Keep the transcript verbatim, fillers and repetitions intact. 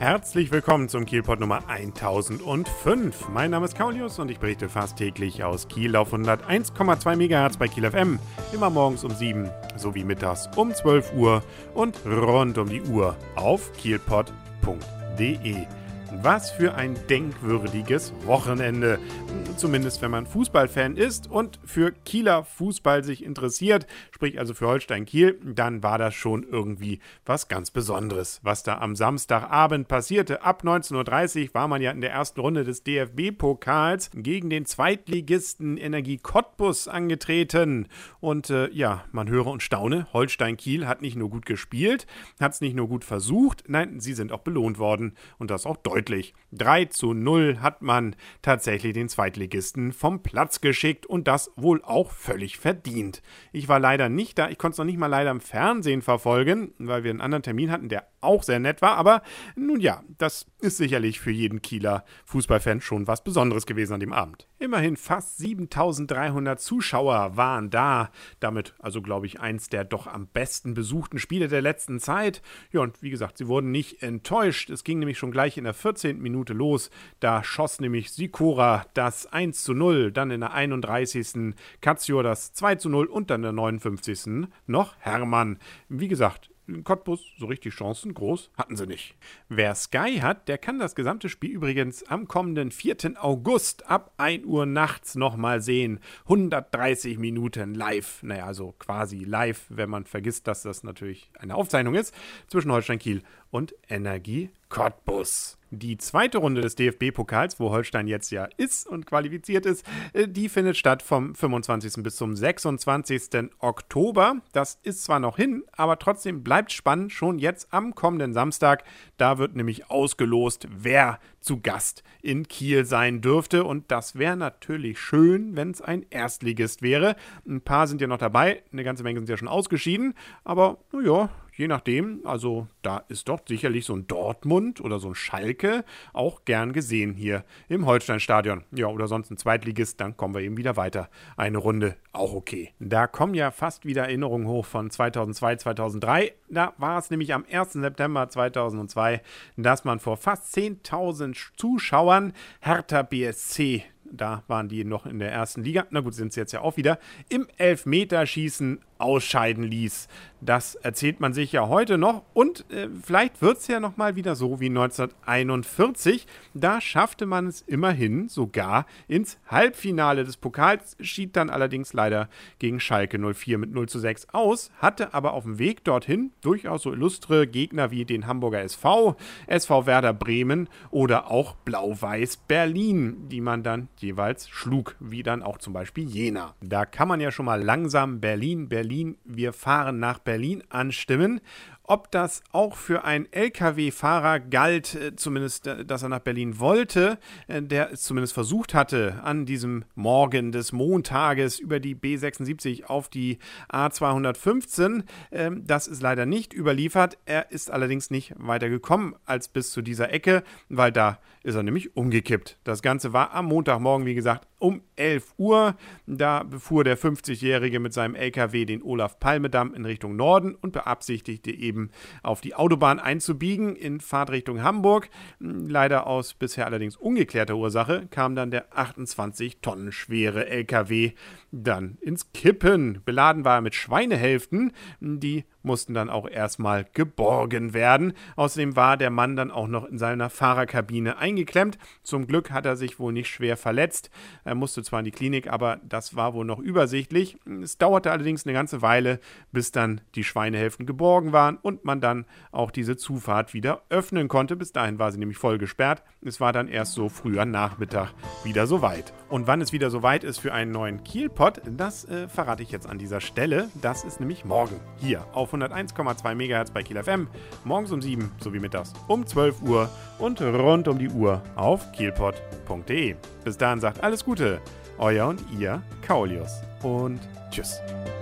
Herzlich willkommen zum Kielpot Nummer tausendfünf. Mein Name ist Kaulius und ich berichte fast täglich aus Kiel auf hunderteins Komma zwei Megahertz bei Kiel F M. Immer morgens um sieben sowie mittags um zwölf Uhr und rund um die Uhr auf kielpot punkt de. Was für ein denkwürdiges Wochenende. Zumindest wenn man Fußballfan ist und für Kieler Fußball sich interessiert, sprich also für Holstein Kiel, dann war das schon irgendwie was ganz Besonderes, was da am Samstagabend passierte. Ab neunzehn Uhr dreißig war man ja in der ersten Runde des D F B-Pokals gegen den Zweitligisten Energie Cottbus angetreten. Und äh, ja, man höre und staune, Holstein Kiel hat nicht nur gut gespielt, hat es nicht nur gut versucht, nein, sie sind auch belohnt worden und das auch deutlich. drei zu null hat man tatsächlich den Zweitligisten vom Platz geschickt und das wohl auch völlig verdient. Ich war leider nicht da, ich konnte es noch nicht mal leider im Fernsehen verfolgen, weil wir einen anderen Termin hatten, der auch sehr nett war, aber nun ja, das ist sicherlich für jeden Kieler Fußballfan schon was Besonderes gewesen an dem Abend. Immerhin fast siebentausenddreihundert Zuschauer waren da, damit also glaube ich eins der doch am besten besuchten Spiele der letzten Zeit. Ja und wie gesagt, sie wurden nicht enttäuscht, es ging nämlich schon gleich in der vierzehnten Minute los, da schoss nämlich Sikora das eins zu null, dann in der einunddreißigsten Kazior das zwei zu null und dann in der neunundfünfzigsten noch Hermann. Wie gesagt, in Cottbus so richtig Chancen groß hatten sie nicht. Wer Sky hat, der kann das gesamte Spiel übrigens am kommenden vierten August ab ein Uhr nachts nochmal sehen. hundertdreißig Minuten live. Naja, also quasi live, wenn man vergisst, dass das natürlich eine Aufzeichnung ist, zwischen Holstein Kiel und Energie Cottbus. Die zweite Runde des D F B-Pokals, wo Holstein jetzt ja ist und qualifiziert ist, die findet statt vom fünfundzwanzigsten bis zum sechsundzwanzigsten Oktober. Das ist zwar noch hin, aber trotzdem bleibt spannend schon jetzt am kommenden Samstag. Da wird nämlich ausgelost, wer zu Gast in Kiel sein dürfte. Und das wäre natürlich schön, wenn es ein Erstligist wäre. Ein paar sind ja noch dabei, eine ganze Menge sind ja schon ausgeschieden. Aber naja, je nachdem, also da ist doch sicherlich so ein Dortmund oder so ein Schalke auch gern gesehen hier im Holstein-Stadion. Ja, oder sonst ein Zweitligist, dann kommen wir eben wieder weiter. Eine Runde, auch okay. Da kommen ja fast wieder Erinnerungen hoch von zweitausendzwei, zweitausenddrei. Da war es nämlich am ersten September zweitausendzwei, dass man vor fast zehntausend Zuschauern Hertha B S C, da waren die noch in der ersten Liga, na gut, sind sie jetzt ja auch wieder, im Elfmeterschießen ausscheiden ließ. Das erzählt man sich ja heute noch und äh, vielleicht wird es ja nochmal wieder so wie neunzehnhunderteinundvierzig. Da schaffte man es immerhin sogar ins Halbfinale des Pokals, schied dann allerdings leider gegen Schalke null vier mit null zu sechs aus, hatte aber auf dem Weg dorthin durchaus so illustre Gegner wie den Hamburger S V, S V Werder Bremen oder auch Blau-Weiß Berlin, die man dann jeweils schlug, wie dann auch zum Beispiel Jena. Da kann man ja schon mal langsam Berlin, Berlin, wir fahren nach Berlin anstimmen. Ob das auch für einen L K W-Fahrer galt, äh, zumindest, äh, dass er nach Berlin wollte, äh, der es zumindest versucht hatte, an diesem Morgen des Montages über die B sechsundsiebzig auf die A zweihundertfünfzehn, äh, das ist leider nicht überliefert. Er ist allerdings nicht weiter gekommen als bis zu dieser Ecke, weil da ist er nämlich umgekippt. Das Ganze war am Montagmorgen, wie gesagt, um elf Uhr. Da befuhr der fünfzigjährige mit seinem L K W den Olaf-Palme-Damm in Richtung Norden und beabsichtigte eben auf die Autobahn einzubiegen in Fahrtrichtung Hamburg. Leider aus bisher allerdings ungeklärter Ursache kam dann der achtundzwanzig Tonnen schwere L K W dann ins Kippen. Beladen war er mit Schweinehälften, die mussten dann auch erstmal geborgen werden. Außerdem war der Mann dann auch noch in seiner Fahrerkabine eingeklemmt. Zum Glück hat er sich wohl nicht schwer verletzt. Er musste zwar in die Klinik, aber das war wohl noch übersichtlich. Es dauerte allerdings eine ganze Weile, bis dann die Schweinehälften geborgen waren und man dann auch diese Zufahrt wieder öffnen konnte. Bis dahin war sie nämlich voll gesperrt. Es war dann erst so früher Nachmittag wieder soweit. Und wann es wieder soweit ist für einen neuen Kielpot, das äh, verrate ich jetzt an dieser Stelle. Das ist nämlich morgen hier auf hunderteins Komma zwei Megahertz bei Kiel F M, morgens um sieben sowie mittags um zwölf Uhr und rund um die Uhr auf kielpot punkt de. Bis dahin sagt alles Gute, euer und ihr Kaulius und tschüss.